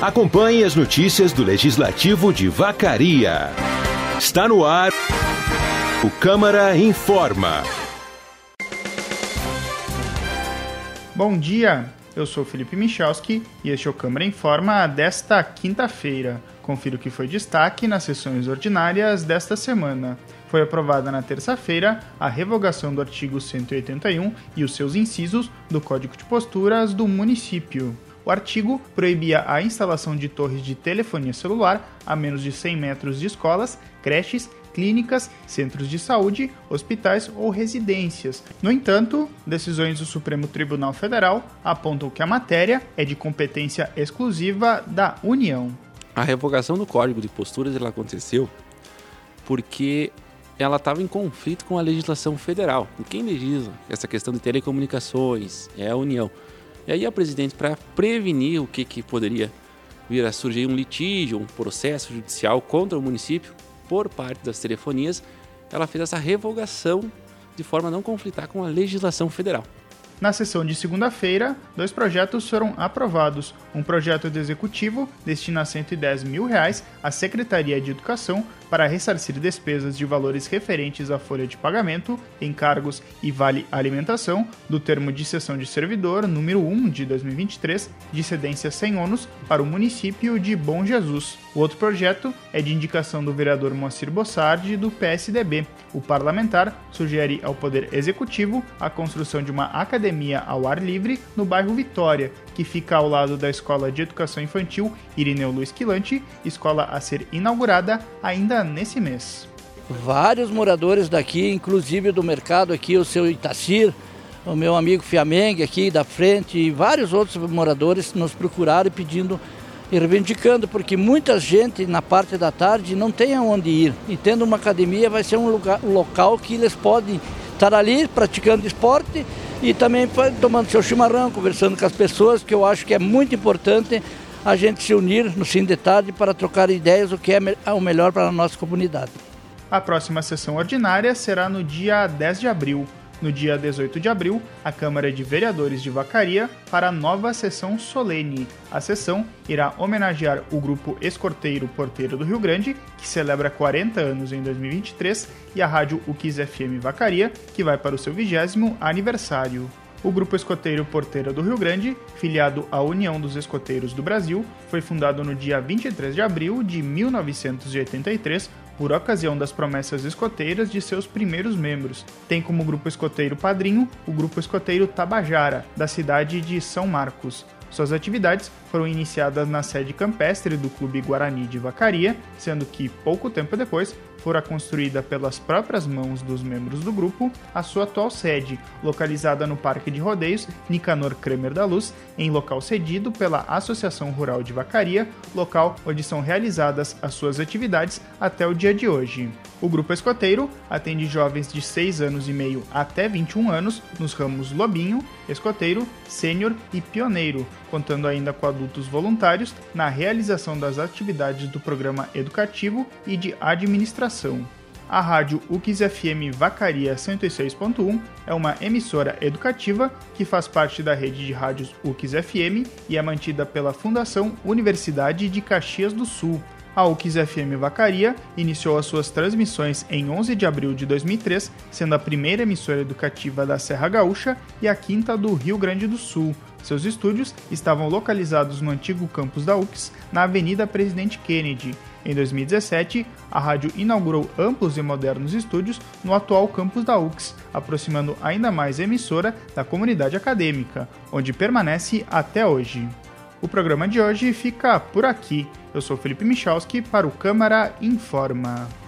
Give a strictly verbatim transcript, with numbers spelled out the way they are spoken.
Acompanhe as notícias do Legislativo de Vacaria. Está no ar o Câmara Informa. Bom dia, eu sou Felipe Michalski e este é o Câmara Informa desta quinta-feira. Confira o que foi destaque nas sessões ordinárias desta semana. Foi aprovada na terça-feira a revogação do artigo cento e oitenta e um e os seus incisos do Código de Posturas do município. O artigo proibia a instalação de torres de telefonia celular a menos de cem metros de escolas, creches, clínicas, centros de saúde, hospitais ou residências. No entanto, decisões do Supremo Tribunal Federal apontam que a matéria é de competência exclusiva da União. A revogação do Código de Posturas ela aconteceu porque ela estava em conflito com a legislação federal. E quem legisla essa questão de telecomunicações é a União. E aí a presidente, para prevenir o que, que poderia vir a surgir um litígio, um processo judicial contra o município por parte das telefonias, ela fez essa revogação de forma a não conflitar com a legislação federal. Na sessão de segunda-feira, dois projetos foram aprovados. Um projeto do Executivo destina cento e dez mil reais à Secretaria de Educação para ressarcir despesas de valores referentes à folha de pagamento, encargos e vale alimentação do termo de cessão de servidor número um de dois mil e vinte e três, de cedência sem ônus para o município de Bom Jesus. O outro projeto é de indicação do vereador Moacir Bossardi, do P S D B. O parlamentar sugere ao Poder Executivo a construção de uma academia ao ar livre no bairro Vitória, que fica ao lado da Escola de Educação Infantil Irineu Luiz Quilante, escola a ser inaugurada ainda nesse mês. Vários moradores daqui, inclusive do mercado aqui, o seu Itacir, o meu amigo Fiamengue aqui da frente e vários outros moradores nos procuraram pedindo e reivindicando, porque muita gente na parte da tarde não tem aonde ir. E tendo uma academia vai ser um, lugar, um local que eles podem estar ali praticando esporte e também tomando seu chimarrão, conversando com as pessoas, que eu acho que é muito importante a gente se unir no fim de tarde para trocar ideias, o que é o melhor para a nossa comunidade. A próxima sessão ordinária será no dia dez de abril. No dia dezoito de abril, a Câmara de Vereadores de Vacaria fará a nova sessão solene. A sessão irá homenagear o grupo Escoteiro Porteiro do Rio Grande, que celebra quarenta anos em dois mil e vinte e três, e a rádio U K I S F M Vacaria, que vai para o seu vigésimo aniversário. O Grupo Escoteiro Porteiro do Rio Grande, filiado à União dos Escoteiros do Brasil, foi fundado no dia vinte e três de abril de mil novecentos e oitenta e três, por ocasião das promessas escoteiras de seus primeiros membros. Tem como grupo escoteiro padrinho o Grupo Escoteiro Tabajara, da cidade de São Marcos. Suas atividades foram iniciadas na sede campestre do Clube Guarani de Vacaria, sendo que, pouco tempo depois, fora construída pelas próprias mãos dos membros do grupo a sua atual sede, localizada no Parque de Rodeios Nicanor Kremer da Luz, em local cedido pela Associação Rural de Vacaria, local onde são realizadas as suas atividades até o dia de hoje. O grupo escoteiro atende jovens de seis anos e meio até vinte e um anos nos ramos lobinho, escoteiro, sênior e pioneiro, contando ainda com adultos voluntários na realização das atividades do programa educativo e de administração. A rádio U K I S F M Vacaria cento e seis ponto um é uma emissora educativa que faz parte da rede de rádios U K I S F M e é mantida pela Fundação Universidade de Caxias do Sul. A U K I S F M Vacaria iniciou as suas transmissões em onze de abril de dois mil e três, sendo a primeira emissora educativa da Serra Gaúcha e a quinta do Rio Grande do Sul. Seus estúdios estavam localizados no antigo campus da U K I S, na Avenida Presidente Kennedy. Em dois mil e dezessete, a rádio inaugurou amplos e modernos estúdios no atual campus da U K I S, aproximando ainda mais a emissora da comunidade acadêmica, onde permanece até hoje. O programa de hoje fica por aqui. Eu sou Felipe Michalski para o Câmara Informa.